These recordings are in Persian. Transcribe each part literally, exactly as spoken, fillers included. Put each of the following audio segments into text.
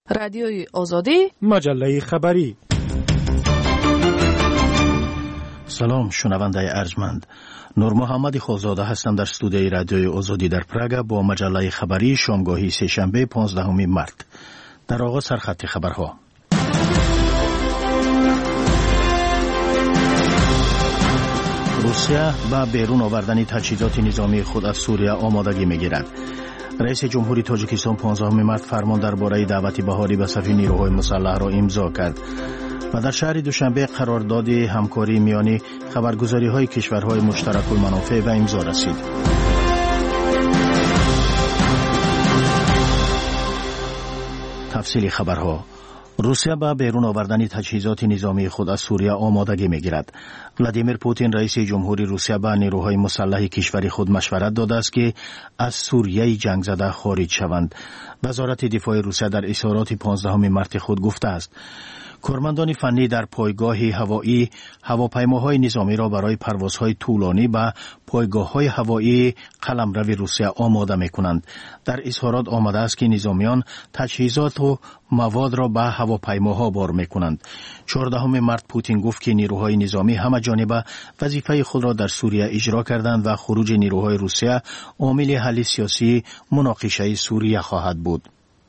رادیوی آزادی، مجله خبری. سلام شنونده ارجمند، نور محمد خالزاده هستم در استودیوی رادیوی آزادی در پراگ با مجله خبری شامگاهی سه‌شنبه پانزدهم مارس. در آغاز سرخط خبرها. روسیه با بیرون آوردن تجهیزات نظامی خود از سوریه آمادگی می‌گیرد. رئیس جمهوری تاجیکستان پانزدهم مارس فرمان درباره دعوت بهاری به صف نیروهای مسلح را امضا کرد و در شهر دوشنبه قرارداد همکاری میانی خبرگزاری‌های کشورهای مشترک المنافع و امضا رسید. تفصیل خبرها. روسیه با بیرون آوردن تجهیزات نظامی خود از سوریه آمادگی می‌گیرد. ولادیمیر پوتین رئیس جمهوری روسیه با نیروهای مسلح کشور خود مشورت داده است که از سوریه جنگ زده خارج شوند. وزارت دفاع روسیه در اظهارات پانزدهم مارس خود گفته است کارمندان فنی در پایگاه هوایی هواپیماهای نظامی را برای پروازهای طولانی به پایگاه‌های هوایی قلمرو روسیه آماده می‌کنند. در اظهارات آمده است که نظامیان تجهیزات و مواد را به هواپیماها بار می‌کنند. چهاردهم مارس پوتین گفت که نیروهای نظامی همه جانبه وظیفه خود را در سوریه اجرا کردند و خروج نیروهای روسیه عامل حل سیاسی مناقشه سوریه خواهد بود.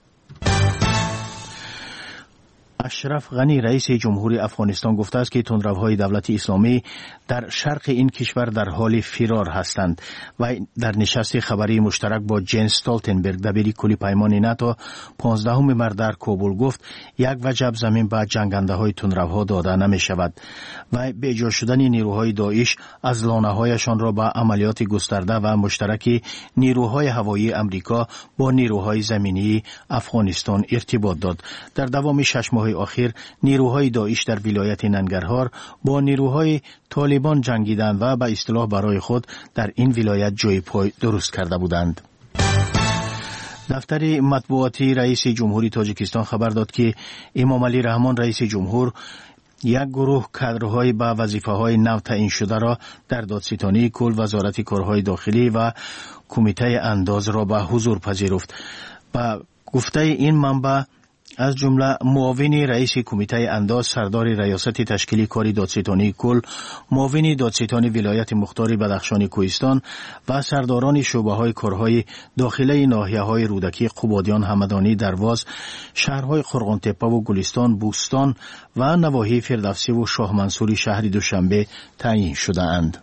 اشرف غنی رئیس جمهوری افغانستان گفته است که تندروهای دولت اسلامی در شرق این کشور در حال فرار هستند و در نشست خبری مشترک با جنس استولتنبرگ دبیر کل پیمان ناتو پانزدهم مارس در کابل گفت یک وجب زمین به جنگنده های تندروها داده نمی شود و به اجرا شدن نیروهای داعش از لانه هایشان را به عملیات گسترده و مشترک نیروهای هوایی امریکا با نیروهای زمینی افغانستان ارتباط داد. در دوام شش ماه آخر نیروهای داعش در ولایت ننگرهار با نیروهای طالبان جنگیدند و به اصطلاح برای خود در این ولایت جای پای درست کرده بودند. دفتر مطبوعاتی رئیس جمهوری تاجیکستان خبر داد که امام علی رحمان رئیس جمهور یک گروه کادرهای با وظیفه‌های نو تعیین شده را در دادستانی کل، وزارت کارهای داخلی و کمیته انداز را به حضور پذیرفت. با گفته این منبع از جمله معاون رئیس کمیته انداز، سردار ریاست تشکیلی کاری دادستانی کل، معاون دادستانی ولایت مختار بدخشان کوهستان و سرداران شعبه های کارهای داخلی ناحیه های رودکی، قبادیان، همدانی، درواز، شهرهای قرغن‌تپه و گلستان، بوستان و نواحی فردوسی و شاه منصوری شهر دوشنبه تعیین شده اند.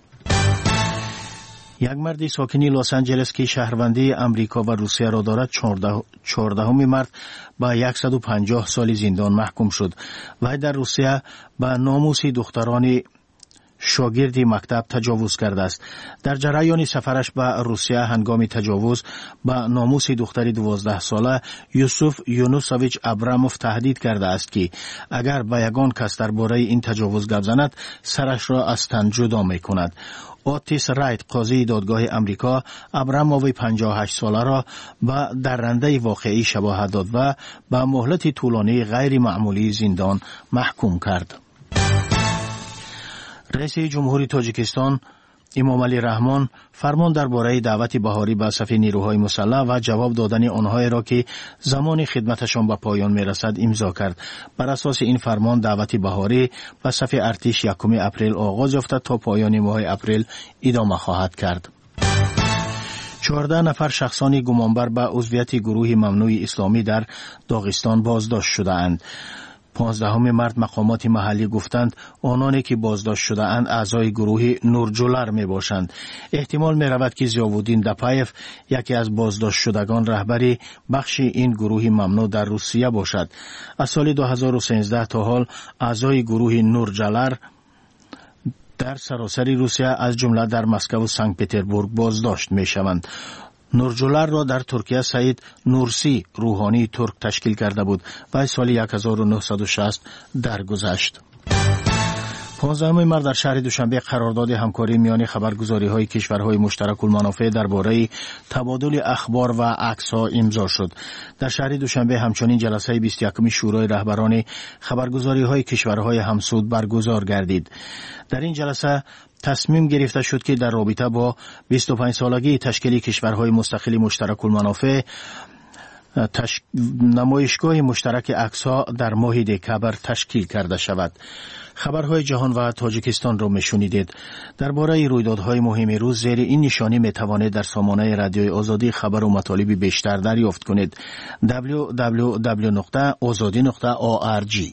یک مرد ساکنی لس آنجلس که شهروندی امریکا و روسیه را دارد چهاردهم مارس با صد و پنجاه سال زندان محکوم شد و در روسیه به ناموس دختران شاگرد مکتب تجاوز کرده است. در جریان سفرش به روسیه هنگام تجاوز به ناموس دختری دوازده ساله یوسف یونوسویچ ابراموف تهدید کرده است که اگر به یگان کس درباره این تجاوز گپ زند سرش را از تن جدا می‌کند. آتیس رایت قاضی دادگاه امریکا ابراموف پنجاه و هشت ساله را به درنده واقعی شباهت داد و به مهلت طولانی غیر معمولی زندان محکوم کرد. رئیس جمهوری تاجیکستان امام علی رحمان فرمان درباره دعوت بهاری به صف نیروهای مسلح و جواب دادن آنهایی را که زمان خدمتشان به پایان میرسد امضا کرد. بر اساس این فرمان دعوت بهاری به صف ارتش یکم اپریل آغاز یافته تا پایان ماه اپریل ادامه خواهد کرد. چهارده نفر شخصانی گمانبر به عضویت گروه ممنوع اسلامی در داغستان بازداشت شده اند. پانزدهم مارس مقامات محلی گفتند آنانی که بازداشت شده اند اعضای گروه نورجولر می باشند. احتمال می رود که ضیاءالدین دپایف یکی از بازداشت شدگان رهبری بخش این گروه ممنوع در روسیه باشد. از سال دو هزار و سیزده تا حال اعضای گروه نورجولر در سراسر روسیه از جمله در مسکو و سنت پترزبورگ بازداشت می شوند. نورجولر را در ترکیه سید نورسی روحانی ترک تشکیل کرده بود و سال هزار و نهصد و شصت درگذشت. پانزدهم مارس در شهر دوشنبه قرارداد همکاری میان خبرگزاری‌های کشورهای مشترک المنافع درباره تبادل اخبار و عکس‌ها امضا شد. در شهر دوشنبه همچنین جلسه بیست و یکم شورای رهبران خبرگزاری‌های کشورهای همسود برگزار گردید. در این جلسه تصمیم گرفته شد که در رابطه با بیست و پنج سالگی تشکیل کشورهای مستقل مشترک المنافع تش... نمایشگاه مشترک عکس‌ها در ماه دکبر تشکیل کرده شود. خبرهای جهان و تاجیکستان را میشنیدید. درباره رویدادهای مهم روز زیر این نشانی میتوانید در سامانه رادیوی آزادی خبر و مطالب بیشتر دریافت کنید. دبلیو دبلیو دبلیو نقطه آزادی نقطه او آر جی.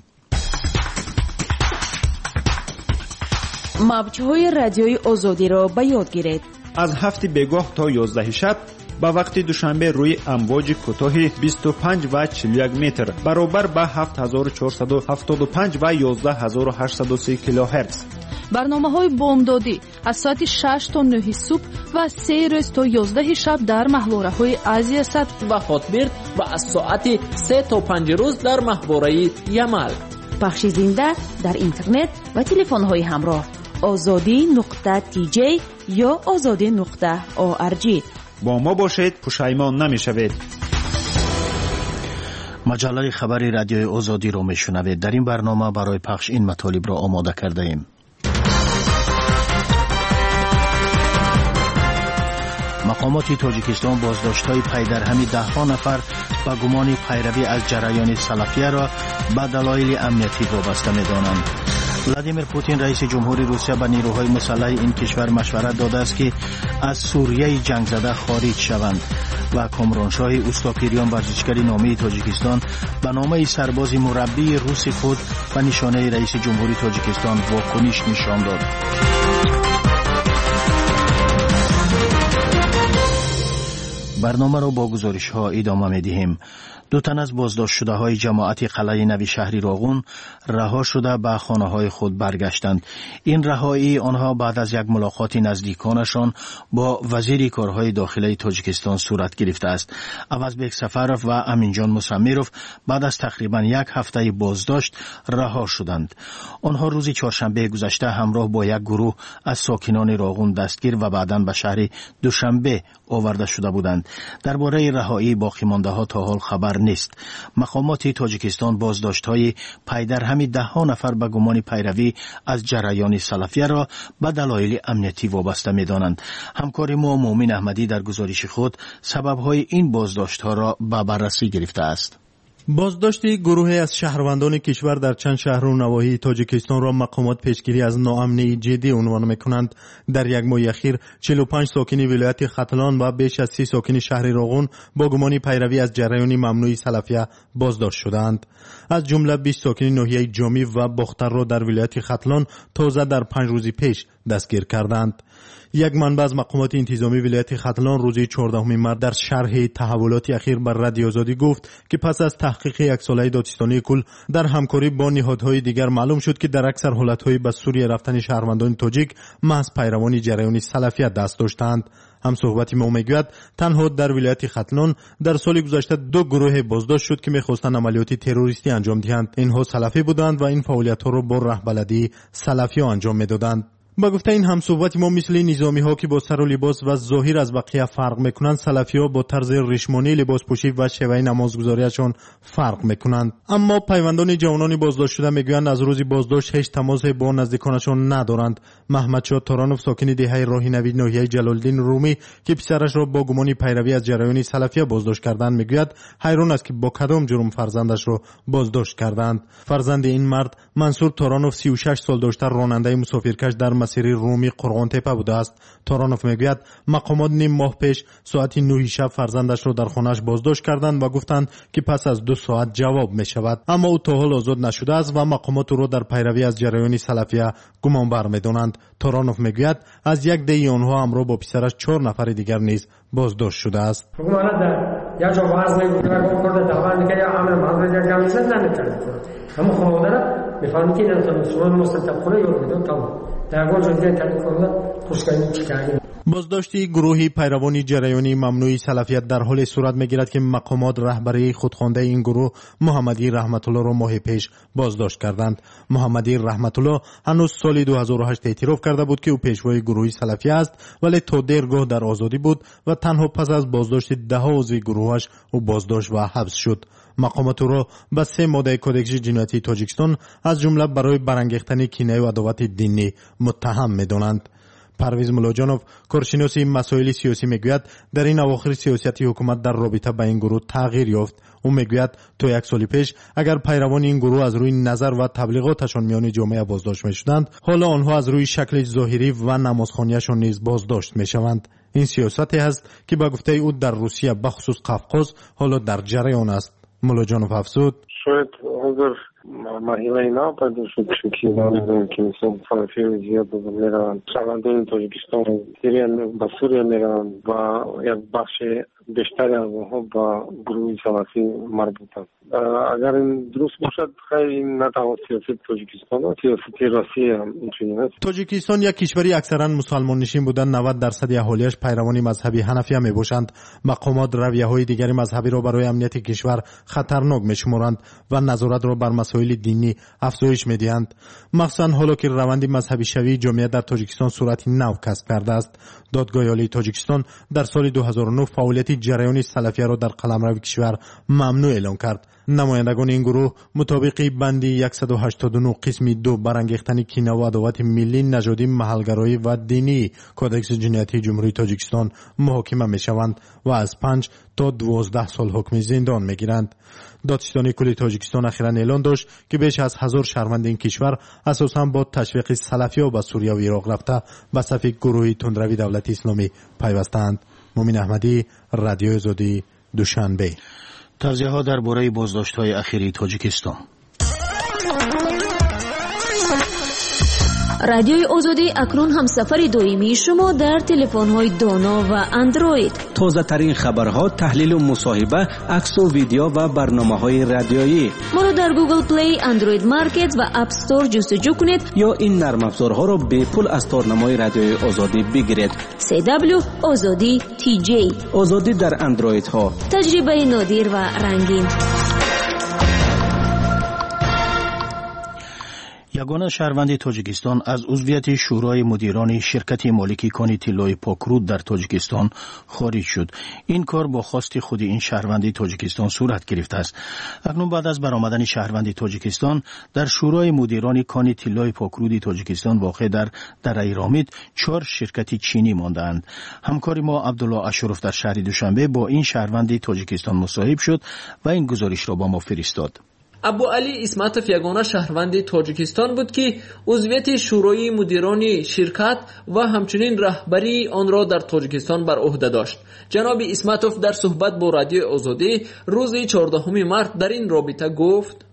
موج‌های رادیوی آزادی را به یاد گیرید. از هفت بیگاه تا یازده شب با وقت دوشنبه روی امواج کوتاه بیست و پنج و چهل و یک متر برابر با هفت هزار و چهارصد و هفتاد و پنج و یازده هزار و هشتصد و سی کیلوهرتز. برنامه‌های بامدادی از ساعت شش تا نه صبح و سه روز تا یازده شب در محوره‌های آسیا صد و هاتبرد و از ساعت سه تا پنج روز در محوره یمل. پخش زنده در اینترنت و تلفن‌های همراه آزادی نقطه تی جی یا آزادی نقطه او آر جی. با ما باشید، پشیمان نمی‌شوید. مجله خبری رادیوی آزادی را میشنوید. در این برنامه برای پخش این مطالب را آماده کرده ایم. مقامات تاجیکستان بازداشت‌های پی در همی ده ها نفر با گمان پیروی از جریان سلفیه را به دلایل امنیتی وابسته می‌دانند. ولادیمیر پوتین رئیس جمهوری روسیه به نیروهای مسلح این کشور مشورت داده است که از سوریه جنگ زده خارج شوند و کامرانشاه اوستاپیریان ورزشکار نامی تاجیکستان به نامه سرباز مربی روسی خود و نشانه رئیس جمهوری تاجیکستان واکنش نشان داد. برنامه را با گزارش ها ادامه می دهیم. دو تن از بازداشت شده های جماعت قلعه نوی شهری راغون رها شده به خانه های خود برگشتند. این رهایی آنها بعد از یک ملاقات نزدیکانشان با وزیر کارهای داخلی تاجیکستان صورت گرفته است. اوازبک سفرов و امینجان مسمیرov بعد از تقریبا یک هفته بازداشت رها شدند. آنها روز چهارشنبه گذشته همراه با یک گروه از ساکنان راغون دستگیر و بعداً به شهر دوشنبه آورده شده بودند. درباره رهایی باقی مانده ها تا حال خبر نیست. مقامات تاجیکستان بازداشت‌های پی در همی ده ها نفر به گمان پیروی از جریان سلفیه را به دلایل امنیتی وابسته می‌دانند. همکار ما مومن احمدی در گزارش خود سبب‌های این بازداشت‌ها را به بررسی گرفته است. بازداشت گروهی از شهروندان کشور در چند شهر و نواحی تاجیکستان را مقامات پیشگیری از ناامنی جدی عنوان می‌کنند. در یک ماه اخیر چهل و پنج ساکن ولایت ختلان و بیش از سی ساکن شهر راغون با گمان پیروی از جریان ممنوع سلفیه بازداشت شدند. از جمله بیست ساکن ناحیه جامی و باختر را در ولایت ختلان تازه در پنج روز پیش دستگیر کردند. یک منبع از مقامات انتظامی ولایت ختلان روز چهاردهم مارس در شرح تحولات اخیر بر رادیو آزادی گفت که پس از تحقیق یک ساله دادستانی کل در همکاری با نهادهای دیگر معلوم شد که در اکثر حالتهای به سوریه رفتن شهروندان تاجیک محض پیروان جریان سلفیه دست داشتند. هم صحبت ما میگوید تنها در ولایت ختلان در سال گذشته دو گروه بازداشت شد که میخواستند عملیات تروریستی انجام دهند. اینها سلفی بودند و این فعالیت‌ها را با رهبری سلفی انجام میدادند. با گفته این هم صحبت ما مثل نظامی ها که با سر و لباس و ظاهر از بقیه فرق میکنند، سلفی ها با طرز ریشمانی لباس پوشی و شیوه نمازگزاریشان فرق میکنند. اما پیوندان جوانان بازداشت شده میگویند از روز بازداشت هیچ تماس با نزدیکانشان ندارند. محمد شاه تورانوف ساکن دهه راه نوی ناحیه جلال‌الدین رومی که پسرش را با گمان پیروی از جریان سلفیه بازداشت کردند میگوید حیران است که با کدام جرم فرزندش را بازداشت کردند. فرزند این مرد منصور تورانوف سی و شش سال داشته راننده مسافرکش در مسیر رومی قرغان تپه بوده است. تورانوف میگوید مقامات نیم ماه پیش ساعت نه شب فرزندش را در خانه‌اش بازداشت کردند و گفتند که پس از دو ساعت جواب می شود، اما او تا حال آزاد نشده است و مقامات او را در پیروی از جریان سلفیه گمانبر می‌دانند. تورانوف میگوید از یک دی آنها همراه با پسرش چهار نفر دیگر نیز بازداشت شده است. یا جو باز نمی‌کنه کرده دعوا می‌کنه یا امر مازن جمعی شد نمی‌کنه. اما خانواده می‌فهمی که در مسلمان مستقیم کنه یا بدون تمام در گوش دیگه کنه خوشگلی چیکاری. بازداشتی گروهی پیروان جریان ممنوع سلفیت در حال صورت می‌گیرد که مقامات رهبری خودخوانده این گروه محمدی رحمت الله را ماه پیش بازداشت کردند. محمدی رحمت الله هنوز سال دو هزار و هشت اعتراف کرده بود که او پیشوای گروهی سلفی است، ولی تا دیرگاه در آزادی بود و تنها پس از بازداشت ده ها عضو گروهش او بازداشت و حبس شد. مقامات او را به سه ماده کدکس جنایتی تاجیکستان از جمله برای برانگیختن کینه و عداوت دینی متهم می‌دانند. پرویز ملاجانوف کارشناس مسائل سیاسی میگوید در این اواخر سیاست حکومت در رابطه با این گروه تغییر یافت. او میگوید تا یک سال پیش اگر پیروان این گروه از روی نظر و تبلیغاتشان میان جامعه بازداشت میشدند، حالا آنها از روی شکل ظاهری و نمازخوانیشان نیز بازداشت میشوند. این سیاستی است که با گفته او در روسیه بخصوص قفقاز حالا در جریان است. ملاجانوف افزود شاید حاضر مرحله اینا پیدا شد که نمیدونم که مثلا فرافی زیاد میرن شهروندان تاجیکستان سریع به سوریه میرن و یک بخش بیشتری از اونها با گروه سلفی مربوطند. اگر این درست باشد خیلی نتواند سیاست تاجیکستان و سیاست روسیه هم اینچنین است. تاجیکستان یک کشوری اکثرا مسلمان نشین بودن، نود درصد اهالیش پیروان مذهبی حنفی می باشند. مقامات رویه های دیگری مذهبی را برای امنیت کشور خطرناک می شمارند و نظارت را بر مسائل دینی افزایش می دهند. مخصوصا حالا که روند مذهبی شوی جامعه در تاجیکستان صورت نو کسب کرده است. دادگاه عالی تاجیکستان در سال دو هزار و نه فعالیت جریان سلفیه را در قلمرو کشور ممنوع اعلام کرد. نمایندگان این گروه مطابق بندی صد و هشتاد و نه قسم دو برانگیختن کینه و عداوت ملی، نژادی، محلگرایی و دینی کودکس جنایتی جمهوری تاجیکستان محاکمه می شوند و از پنج تا دوازده سال حکم زندان می گیرند. دادستانی کلی تاجیکستان اخیراً اعلان داشت که بیش از هزار شهروند این کشور اساساً با تشویق سلفی‌ها به سوریه و عراق رفته به صف گروهی تندروی دولت اسلامی پیوستند. مومن احمدی، رادیو آزادی، دوشنبه. توضیحات درباره بازداشت‌های اخیری تاجیکستان. رادیوی آزادی اکنون هم سفر دائمی شما در تلفن‌های دانا و اندروید. تازه ترین خبرها، تحلیل و مصاحبه، عکس و ویدیو و برنامه‌های رادیویی. ما را در گوگل پلی، اندروید مارکت و اپ استور جستجو کنید یا این نرم افزارها را به پول از تارنمای رادیوی آزادی بگیرید. سی دبلیو آزادی تی جی. آزادی در اندروید ها. تجربه نادر و رنگین. یگانه شهروند تاجیکستان از عضویت شورای مدیران شرکت مالکی کانی طلای پاکرود در تاجیکستان خارج شد. این کار با خواست خود این شهروند تاجیکستان صورت گرفته است. اکنون بعد از برآمدن شهروند تاجیکستان در شورای مدیران کانی طلای پاکرود تاجیکستان واقع در دره رامید چهار شرکت چینی ماندند. همکار ما عبدالله اشرف در شهر دوشنبه با این شهروند تاجیکستان مصاحبه شد و این گزارش را با ما فرستاد. ابو علی اسمتوف یگانه شهروند تاجیکستان بود که عضویت شورای مدیران شرکت و همچنین رهبری آن را در تاجیکستان بر عهده داشت. جناب اسمتوف در صحبت با رادیو آزادی روز چهاردهم مارس در این رابطه گفت: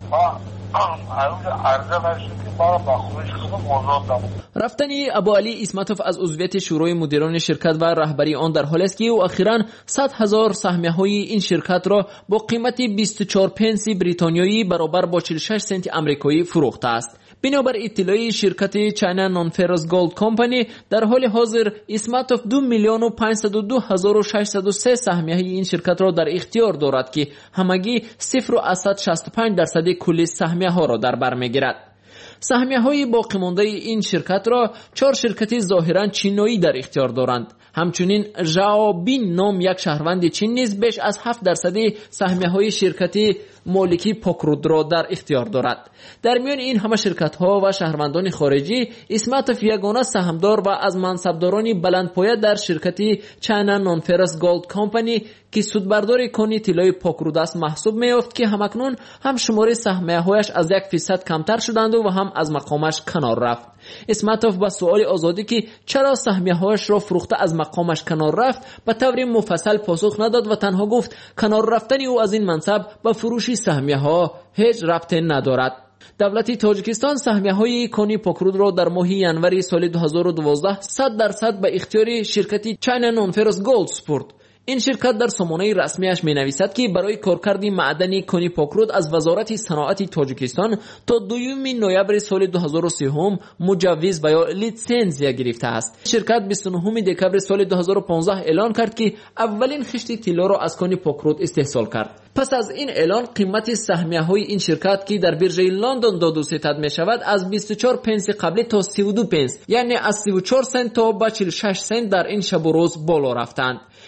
رفتن ابو علی اسمتوف از عضویت شورای مدیران شرکت و رهبری آن در حالی است که او اخیراً صد هزار سهمیه های این شرکت را با قیمت بیست و چهار پنس بریتانیایی برابر با چهل و شش سنت آمریکایی فروخته است. بنابر اطلاع شرکت چاینا نانفرس گولد کمپانی در حال حاضر اسمتوف دو میلیون و پانصد و دو هزار و ششصد و سه سهمیه این شرکت را در اختیار دارد که همگی صفر و شصت و پنج درصد کل سهمیه ها را در بر میگیرد. سهمیه های باقی مانده این شرکت را چهار شرکت ظاهرا چینی در اختیار دارند. همچنین ژائو بین نام یک شهروند چین نیز بیش از هفت درصد سهمیه های شرکت مالکی پاکرود را در اختیار دارد. در میان این همه شرکت ها و شهروندان خارجی اسمتوف یگانه سهامدار و از منصبداران بلندپایه در شرکت چاینا نانفرس گولد کمپانی که سودبردار کانی طلای پاکرود است محسوب می‌یافت که همکنون هم شماره سهمیه هایش از یک فیصد کمتر شدند و هم از مقامش کنار رفت. اسمتوف با سوال آزادی که چرا سهمیه هایش را فروخته از مقامش کنار رفت به طور مفصل پاسخ نداد و تنها گفت کنار رفتن او از این منصب به فروش سهمیه ها هیچ ربطی ندارد. دولت تاجیکستان سهمیه های کانی پاکرود را در ماه ینوری سال دو هزار و دوازده صد درصد به اختیار شرکت چاینا نانفرس گولد سپرد. این شرکت در سامانه رسمیش می نویسد که برای کارکرد معدنی کانی پاکرود از وزارت صنعت تاجیکستان تا دوم نوامبر سال دو هزار و سه مجوز و یا لیسانس گرفته است. شرکت بیست و نهم دکبر سال دو هزار و پانزده اعلان کرد که اولین خشت طلا را از کانی پاکرود استحصال کرد. پس از این اعلان قیمت سهمیه های این شرکت که در بیرژه لندن داد و ستد می شود از بیست و چهار پنس قبلی تا سی و دو پنس یعنی از سی و چهار سنت تا به چهل و شش سنت در این شب و روز بالا رفتند.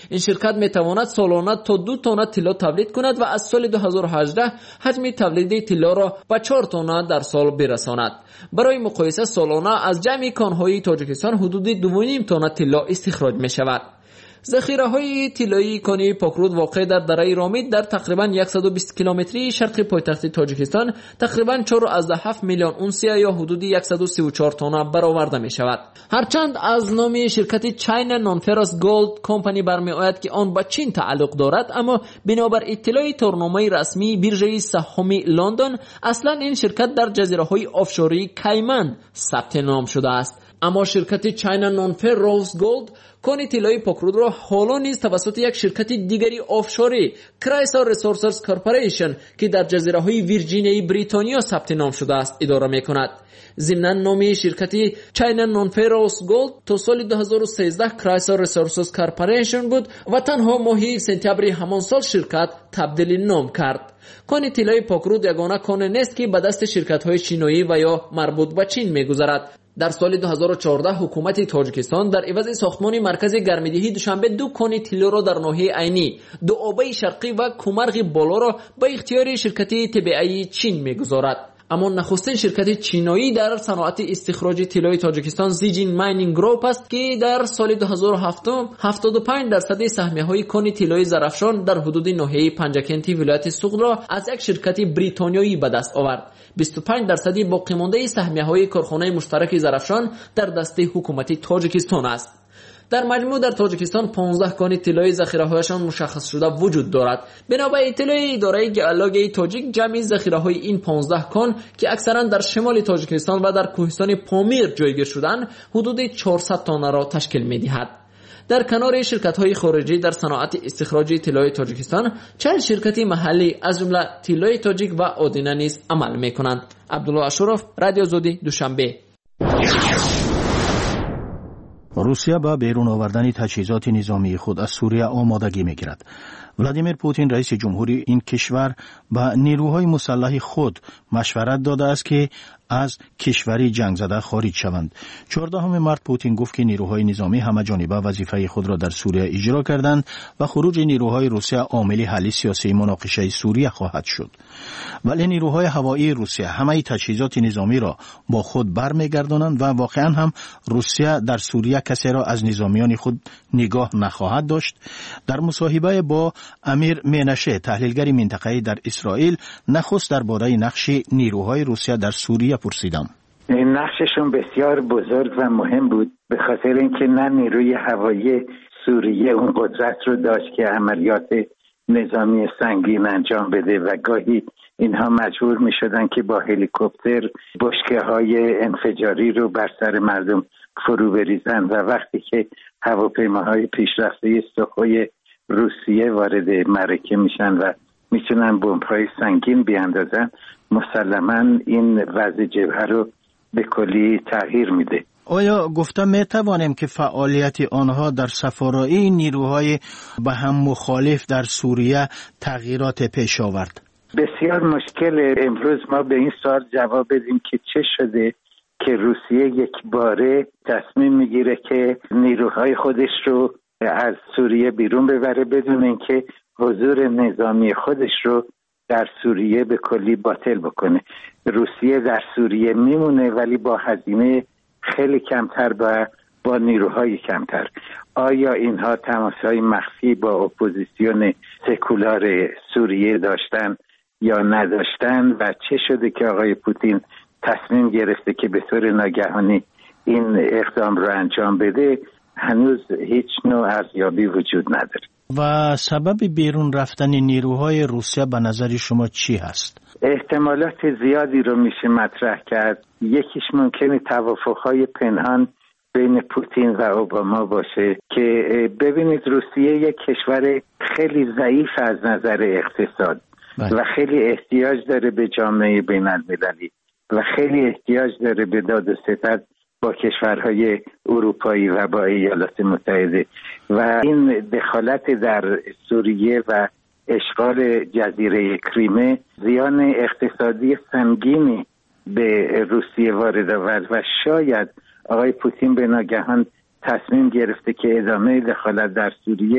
این شرکت میتواند سالانه تا دو تن طلا تولید کند و از سال دو هزار و هجده حجم تولید طلا را به چهار تن در سال برساند. برای مقایسه سالانه از جمعی کانهای تاجیکستان حدود دو و نیم تن طلا استخراج می شود. ذخیره های طلایی کان پاکرود واقع در دره رامید در تقریبا صد و بیست کیلومتری شرق پایتخت تاجیکستان تقریبا چهار و هفت میلیون اونسیه یا حدود صد و سی و چهار تن برآورده می شود. هرچند از نام شرکت چاینا نانفرس گولد کمپانی برمی آید که آن به چین تعلق دارد، اما بنابر اطلاع تورنامه رسمی بیرژه سهامی لندن اصلا این شرکت در جزیره های آفشوری کایمن ثبت نام شده است. اما شرکت چاینا نانفرس گولد کان طلای پاکرود را حالا نیز توسط یک شرکت دیگری آفشوری کرایسر ریسورسز کارپوریشن که در جزیره های ویرجینیای بریتانیا ثبت نام شده است اداره می کند. ضمناً نام شرکت چاینا نانفرس گولد تا سال دو هزار و سیزده کرایسر ریسورسز کارپوریشن بود و تنها ماه سپتامبر همان سال شرکت تبدیل نام کرد. کان طلای پاکرود یگانه کان نیست که به دست شرکت های چینایی و یا مربوط به چین می گذرد. در سال دو هزار و چهارده حکومت تاجیکستان در عوض ساختمان مرکز گرمیدهی دوشنبه دو کان طلا را در ناحیه عینی، دو آبه شرقی و کومرغ بالا را به اختیار شرکت طبیعی چین می‌گذارد. اما نخستین شرکت چینایی در صنعت استخراج طلای تاجیکستان زیجین ماینینگ گروپ است که در سال دو هزار و هفت هفتاد و پنج درصد سهمیه‌های کان طلای زرافشان در حدود ناحیه پنجکنتی ولایت سوغد را از یک شرکت بریتانیایی به دست آورد. بیست و پنج درصد باقی مانده سهمیه‌های کارخانه مشترک زرافشان در دست حکومت تاجیکستان است. در مجموع در تاجیکستان پانزده کان طلای ذخیره‌هایشان مشخص شده وجود دارد. بنابر اطلاع اداره گئولوژی تاجیک جمعی ذخیره‌های این پانزده کان که اکثرا در شمال تاجیکستان و در کوهستان پامیر جایگیر شدند حدود چهارصد تن را تشکیل می‌دهد. در کنار شرکت‌های خارجی در صنعت استخراج طلای تاجیکستان چند شرکت محلی از جمله طلای تاجیک و آدینه نیز عمل می‌کنند. عبدالله اشرف، رادیو زودی، دوشنبه. روسیه با بیرون آوردن تجهیزات نظامی خود از سوریه آمادگی می‌گیرد. ولادیمیر پوتین رئیس جمهوری این کشور به نیروهای مسلح خود مشورت داده است که از کشوری جنگ زده خارج شوند. چهاردهم مارس پوتین گفت که نیروهای نظامی همه جانبه وظیفه خود را در سوریه اجرا کردند و خروج نیروهای روسیه عامل حل سیاسی مناقشه سوریه خواهد شد. ولی نیروهای هوایی روسیه همه تجهیزات نظامی را با خود برمیگردانند و واقعا هم روسیه در سوریه کسی را از نظامیان خود نگاه نخواهد داشت. در مصاحبه با امیر مینشه تحلیلگر منطقه‌ای در اسرائیل نخست درباره نقش نیروهای روسیه در سوریه پرسیدم. نقششون بسیار بزرگ و مهم بود به خاطر اینکه نه نیروی هوایی سوریه اون قدرت رو داشت که عملیات نظامی سنگین انجام بده و گاهی اینها مجبور می شدن که با هلیکوپتر بشکه های انفجاری رو بر سر مردم فرو بریزن و وقتی که هواپیماهای پیشرفته سخوی روسیه وارد معرکه میشن و میتونن بمب‌های سنگین بیاندازن، مسلماً این وضع جبهه رو به کلی تغییر میده. آیا گفتم میتوانیم که فعالیت آنها در سفارایی نیروهای به هم مخالف در سوریه تغییرات پیش آورد؟ بسیار مشکل امروز ما به این سوال جواب بدیم که چه شده که روسیه یک باره تصمیم میگیره که نیروهای خودش رو از سوریه بیرون ببره بدون اینکه حضور نظامی خودش رو در سوریه به کلی باطل بکنه. روسیه در سوریه میمونه ولی با هزینه خیلی کمتر با با نیروهای کمتر. آیا اینها تماسهای مخفی با اپوزیسیون سکولار سوریه داشتن یا نداشتن و چه شده که آقای پوتین تصمیم گرفته که به طور ناگهانی این اقدام رو انجام بده؟ هنوز هیچ نوع ارزیابی وجود نداره. و سبب بیرون رفتن نیروهای روسیه به نظر شما چی هست؟ احتمالات زیادی رو میشه مطرح کرد. یکیش ممکنه توافقهای پنهان بین پوتین و اوباما باشه که ببینید روسیه یک کشور خیلی ضعیف از نظر اقتصاد بله. و خیلی احتیاج داره به جامعه بین المللی و خیلی احتیاج داره به داد و ستد با کشورهای اروپایی و با ایالات متحده و این دخالت در سوریه و اشغال جزیره کریمه زیان اقتصادی سنگینی به روسیه وارد آورد و شاید آقای پوتین به ناگهان تصمیم گرفته که ادامه دخالت در سوریه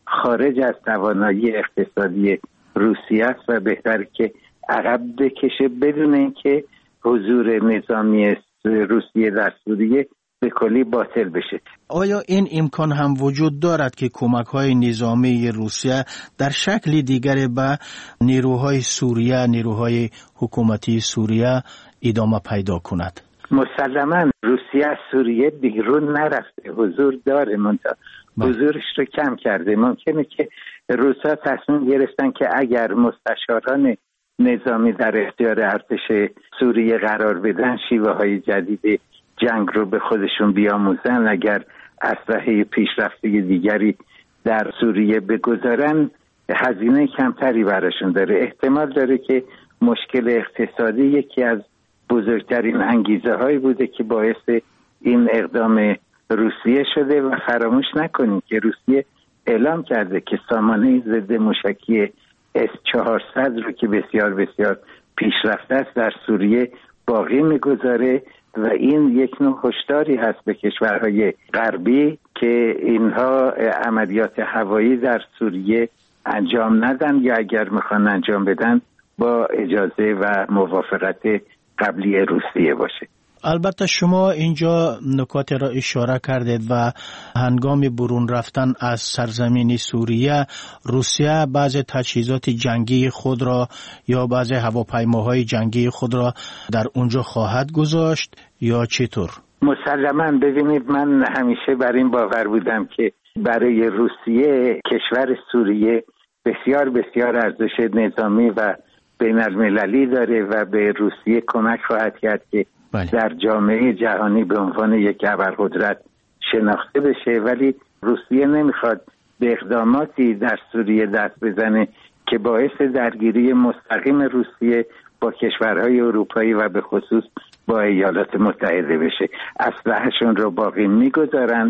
خارج از توانایی اقتصادی روسیه است و بهتر که عقب بکشه بدون اینکه حضور نظامی روسیه در سوریه به کلی باطل بشه. آیا این امکان هم وجود دارد که کمک‌های نظامی روسیه در شکل دیگری به نیروهای سوریه، نیروهای حکومتی سوریه ادامه پیدا کند؟ مسلماً روسیه از سوریه بیرون نرفته، حضور داره، منتها حضورش رو کم کرده. ممکنه که روسا تصمیم گرفتن که اگر مستشاران نظامی در اختیار ارتش سوریه قرار بدن شیوه های جدید جنگ رو به خودشون بیاموزن، اگر اسلحه پیشرفته دیگری در سوریه بگذارن هزینه کمتری براشون داره. احتمال داره که مشکل اقتصادی یکی از بزرگترین انگیزه هایی بوده که باعث این اقدام روسیه شده و فراموش نکنید که روسیه اعلام کرده که سامانه ضد موشکی اس چهارصد رو که بسیار بسیار پیشرفته است در سوریه باقی میگذاره و این یک نوع هشداری هست به کشورهای غربی که اینها عملیات هوایی در سوریه انجام ندن یا اگر میخوان انجام بدن با اجازه و موافقت قبلی روسیه باشه. البته شما اینجا نکات را اشاره کردید و هنگام برون رفتن از سرزمین سوریه روسیه بعض تجهیزات جنگی خود را یا بعض هواپیماهای جنگی خود را در اونجا خواهد گذاشت یا چطور؟ مسلماً ببینید من همیشه بر این باور بودم که برای روسیه کشور سوریه بسیار بسیار ارزش نظامی و بین المللی داره و به روسیه کمک خواهد کرد که بله. در جامعه جهانی به عنوان یک ابرقدرت شناخته بشه، ولی روسیه نمیخواد به اقداماتی در سوریه دست بزنه که باعث درگیری مستقیم روسیه با کشورهای اروپایی و به خصوص با ایالات متحده بشه. اسلحه‌شون رو باقی میگذارن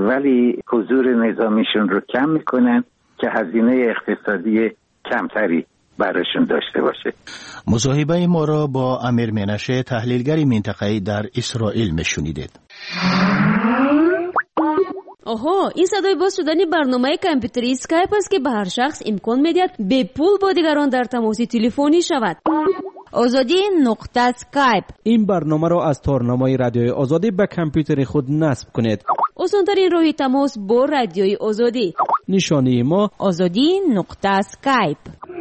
ولی حضور نظامیشون رو کم میکنن که هزینه اقتصادی کمتری براشون داشته باشه. مصاحبه ما را با امیر منشه تحلیلگر منطقه‌ای در اسرائیل میشنیدید. آها، این صدای باز شدن برنامه کامپیوتری اسکایپ است که به هر شخص امکان میدهد به پول با دیگران در تماس تلفنی شود. آزادی نقطه اسکایپ. این برنامه را از تارنمای رادیوی آزادی به کامپیوتر خود نصب کنید. آسان‌ترین راه تماس با رادیوی آزادی. نشانی ما آزادی نقطه اسکایپ.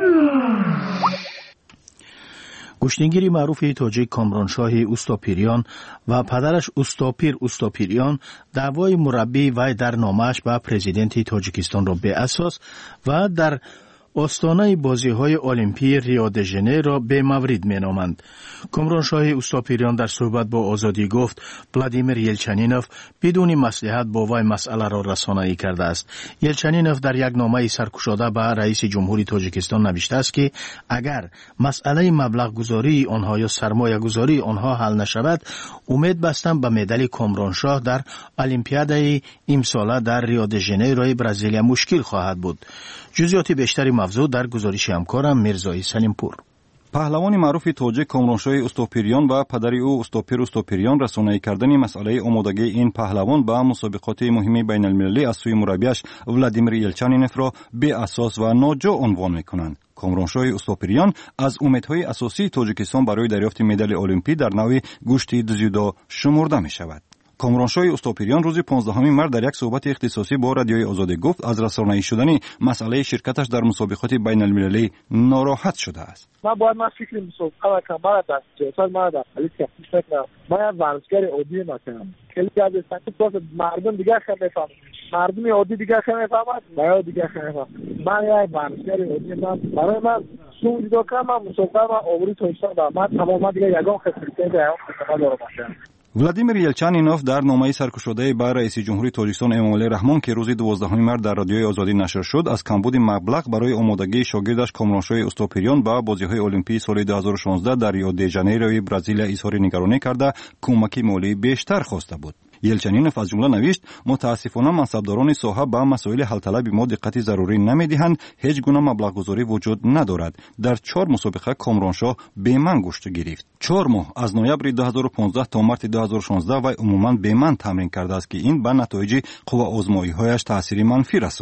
گشتنگیری معروف تاجیک کامرانشاه اوستاپیریان و پدرش اوستاپیر اوستاپیریان دعوای مربی و در نامش به پرزیدنت تاجیکستان را به اساس و در آستانه بازی‌های المپی ریو د ژانیرو را به مورد می‌نامند. کامرانشاه اوستاپیریان در صحبت با آزادی گفت ولادیمیر یلچنینوف بدون مصلحت با وی مسئله را رسانه‌ای کرده است. یلچنینوف در یک نامه سرکشاده به رئیس جمهوری تاجیکستان نوشته است که اگر مسئله مبلغ گذاری آنها یا سرمایه گذاری آنها حل نشود امید بستم به مدال کامرانشاه در المپیادای امساله در ریو د ژانیرو برزیل مشکل خواهد بود. جزئیات بیشتری موضوع در گزارش همکارم میرزایی سلیمپور. پهلوان معروف تاجیک کامرانشاه اوستاپیریان و پدر او اوستاپیر اوستاپیریان رسانه‌ای کردن مسئله آمادگی این پهلوان به مسابقات مهم بین المللی از سوی مربیش ولادیمیر یلچنینوف را بی اساس و ناجا عنوان می‌کنند. کامرانشاه اوستاپیریان از امیدهای اساسی تاجیکستان برای دریافت مدال المپی در نوع گوشت دوزیدو شمرده می‌شود. کامرانشاه اوستاپیریان روز پانزدهم مارس در یک صحبت اختصاصی با رادیوی آزادی گفت از رسانه‌ای شدن مسئله شرکتش در مسابقات بین المللی ناراحت شده است. من باید من فکر مسابقه کنم، من در سیاست من در پلیس کفیش نکنم، من یک ورزشگر عادی نکنم. خیلی از استفاده مردم دیگه خیلی میفهمن، مردم عادی دیگه خیلی میفهمن، من دیگه خیلی میفهمم. من یک ورزشگر عادی هستم، برای من سو دیدو کنم من مسابقه من آوری تویستان دارم، من تماما دیگه یگان خصوصیت دارم که دارم باشه. ولادیمیر یلچنینوف در نامه سرکشاده به رئیس جمهوری تاجیکستان امامعلی رحمان که روز دوازدهم مارس در رادیوی آزادی نشر شد از کمبود مبلغ برای آمادگی شاگردش کامرانشاه اوستاپیریان به بازی‌های المپی سال دو هزار و شانزده در ریو د ژانیرو برزیل اظهار نگرانی کرده کمک مالی بیشتر خواسته بود. یلچنینوف از جمله نوشت متاسفانه منصبداران ساحه به مسائل حل طلبی ما دقت ضروری نمیدهند، هیچ گونه مبلغ گذاری وجود ندارد. در چهار مسابقه کامرانشاه بیمن گوشت گرفت. چهار ماه از نوامبر دو هزار و پانزده تا مارس دو هزار و شانزده و عموما بیمن تمرین کرده است که این به نتایج قوا آزمایی‌هایش تأثیر منفی رساند.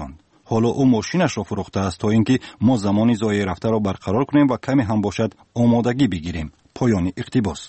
حالا او ماشینش را فروخته است تا اینکه ما زمان ضایع رفته را برقرار کنیم و کمی هم باشد آمادگی بگیریم. پایان اقتباس.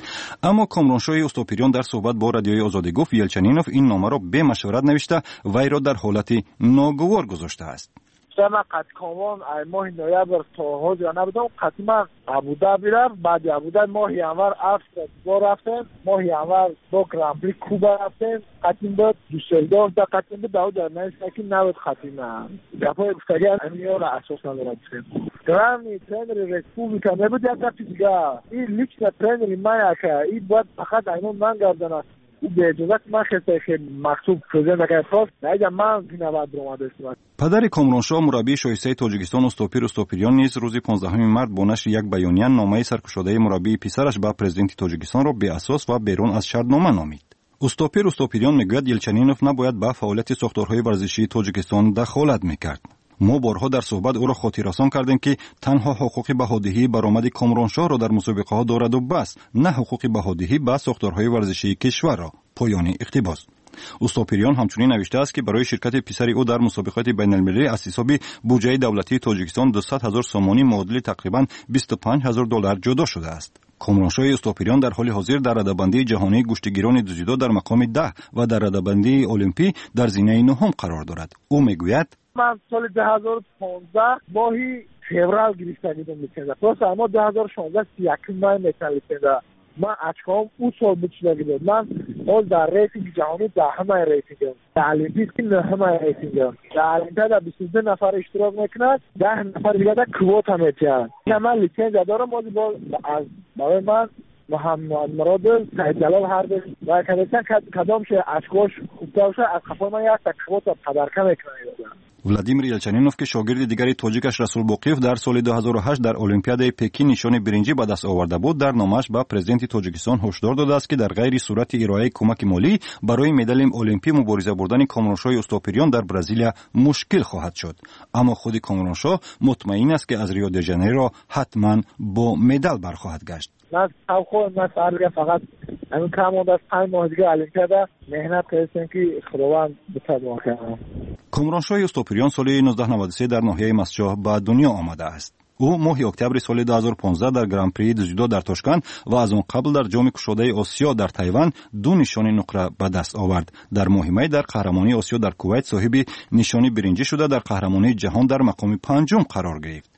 اما کامرانشاه استوپیریان در صحبت با رادیوی آزادی گفت یلچنینوف این نامه را به مشورت نوشته و وی را در حالت ناگوار گذاشته است. من قد کامران ماه نوامبر تا حاضر نبودم. قطعی من ابودابی رفت، بعد ابودابی ماه ینور افت رفتم، ماه ینور با گرانپری کوبا رفتم، قطعی بود دوسلدورف در قطعی بود داود در نیست که نبود قطعی من دفعه بستری از امیال اساس ندارد بسیم گرامی ترینر رسپوبلیکا نبود یک دفعه دیگه این لیکس ترینری من که این باید فقط اینون من گردن است به اجازت من خسته که مکتوب پرزنت نکرد خواست نایجا من این بعد درآمده است. پدر کامرانشاه مربی شایسته تاجیکستان استوپیر استوپیریان نیز روز پانزدهم مارس با نشر یک بیانیه نامه سرکشاده مربی پسرش به پرزیدنت تاجیکستان را بی اساس و بیرون از شرطنامه نامید. استوپیر استوپیریان میگوید یلچنینوف نباید به فعالیت ساختارهای ورزشی تاجیکستان دخالت میکرد. ما بارها در صحبت او را خاطررسان کردیم که تنها حقوق بهادهی برآمد کامرانشاه را در مسابقه ها دارد و بس، نه حقوق بهادهی به ساختارهای ورزشی کشور را. پایان اقتباس. استوپیریان همچنین نوشته است که برای شرکت پسر او در مسابقات بین المللی از حساب بودجه دولتی تاجیکستان دویست هزار سومانی معادل تقریبا بیست و پنج هزار دلار جدا شده است. کامرانشاه استوپیریان در حال حاضر در رده‌بندی جهانی گشتگیران دوجیدو در مقام ده و در رده‌بندی المپی در زینه نهم قرار دارد. او میگوید من سال دو هزار و پانزده ماهی فوریه گرفتگی داشتم می‌کردم. پس اما دو هزار و شانزده سی و یک ماه می‌کردم. من اچکام او سال بچگی بود. من اول در ریتینگ جهانی دهم ریتینگم. در المپیک نهم ریتینگم. در المپیاد بیست و دو نفر اشتراک میکنند. ده نفر دیگه در کوتا میتونن. من لیسانس دارم والیبال از برای من محمد مراد سعید جلال هر دو و کدام کدام شه اچکاش خوبتر شه از خفای من یک کوتا پدرکم میکنه. ولادیمیر یلچنینوف که شاگرد دیگری تاجیکش رسول باقیف در سال دو هزار و هشت در المپیاد پکین نشان برنجی به دست آورده بود، در نامش به پرزیدنت تاجیکستان هشدار داده است که در غیر صورت ارائه کمک مالی برای مدال المپی مبارزه بردن کامرانشاه استوپیریان در برزیل مشکل خواهد شد. اما خود کامرانشاه مطمئن است که از ریو دی ژانیرو حتما با مدال برخواهد گشت. من خود من سال فقط همین کمون از پنج ماه دیگه المپیاد مهنت کردم که خداوند بتوان کنه. کامرانشاه استوپیریان سال نوزده نود و سه در ناحیه مسجح به دنیا آمده است. او ماه اکتبر سال دو هزار و پانزده در گران پری دوجیدو در تاشکند و از آن قبل در جام کشاده آسیا در تایوان دو نشان نقره به دست آورد. در ماه می در قهرمانی آسیا در کویت صاحب نشانی برنجی شده، در قهرمانی جهان در مقام پنجم قرار گرفت.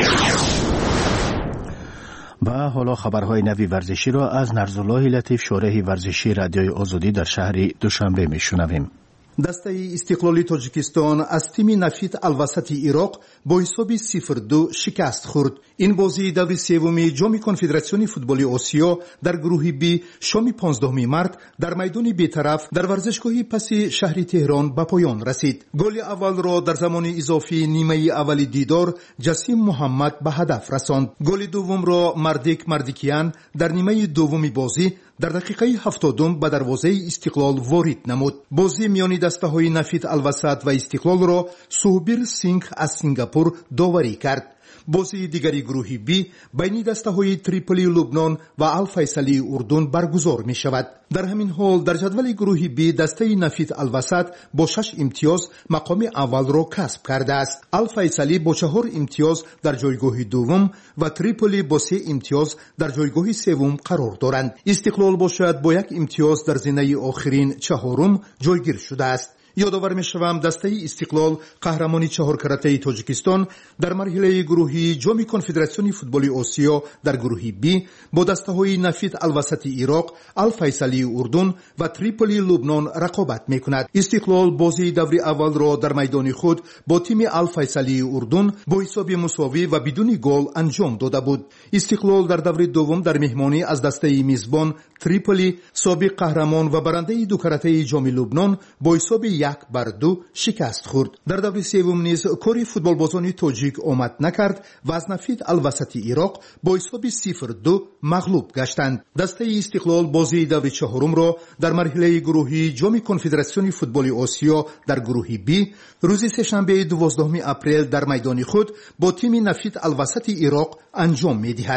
و حالا خبرهای نوی ورزشی را از نرزالله لطیف شارح ورزشی رادیوی آزادی در شهر دوشنبه میشنویم. دسته استقلالی تاجیکستان از تیم نفیت الوسط عراق با حساب صفر دو شکست خورد. این بازی دور سوم جام کنفدراسیون فوتبال آسیا در گروه بی شام پانزدهم مارس در میدان بی‌طرف در ورزشگاه پس شهر تهران به پایان رسید. گل اول را در زمان اضافی نیمه اول دیدار جسیم محمد به هدف رساند. گل دوم را مردک مردکیان در نیمه دوم بازی در دقیقه هفتادم به دروازه استقلال وارد نمود. بازی میان دسته‌های نفیت الوسط و استقلال را سوبیر سینگ از سنگاپور داوری کرد. بازی دیگری گروه بی بین دسته‌های تریپولی لبنان و الفیصلی اردن برگزار می شود. در همین حال در جدول گروه بی دسته نفیت الوسط با شش امتیاز مقام اول را کسب کرده است. الفیصلی با چهار امتیاز در جایگاه دوم و تریپولی با سه امتیاز در جایگاه سوم قرار دارند. استقلال باشد با یک امتیاز در زینه آخرین چهارم جایگیر شده است. یادآور می‌شوم دسته استقلال قهرمانی چهار کرته تاجیکستان در مرحله گروهی جام کنفدراسیون فوتبال آسیا در گروه بی با دسته‌های نفیت الوسط عراق، الفیصلی اردن و تریپولی لبنان رقابت می‌کند. استقلال بازی دور اول را در میدان خود با تیم الفیصلی اردن با حساب مساوی و بدون گل انجام داده بود. استقلال در دور دوم در مهمانی از دسته میزبان تریپولی سابق قهرمان و برنده دو کرته جام لبنان با حساب یک بر دو شکست خورد. در دور سوم نیز کاری فوتبال بازان تاجیک آمد نکرد و از نفیت الوسط عراق با حساب صفر دو مغلوب گشتند. دسته استقلال بازی دور چهارم را در مرحله گروهی جام کنفدراسیون فوتبال آسیا در گروه بی روز سه‌شنبه دوازدهم اپریل در میدان خود با تیم نفیت الوسط عراق انجام می‌دهد.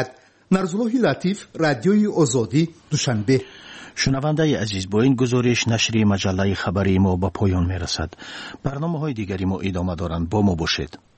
нарзуллоҳи латиф، радиои озодӣ، душанбе. шунавандаи азиз, бо ин гузориш нашри маҷаллаи хабари мо ба поён мерасад. барномаҳои дигари мо идома доранд. бо мо бошед.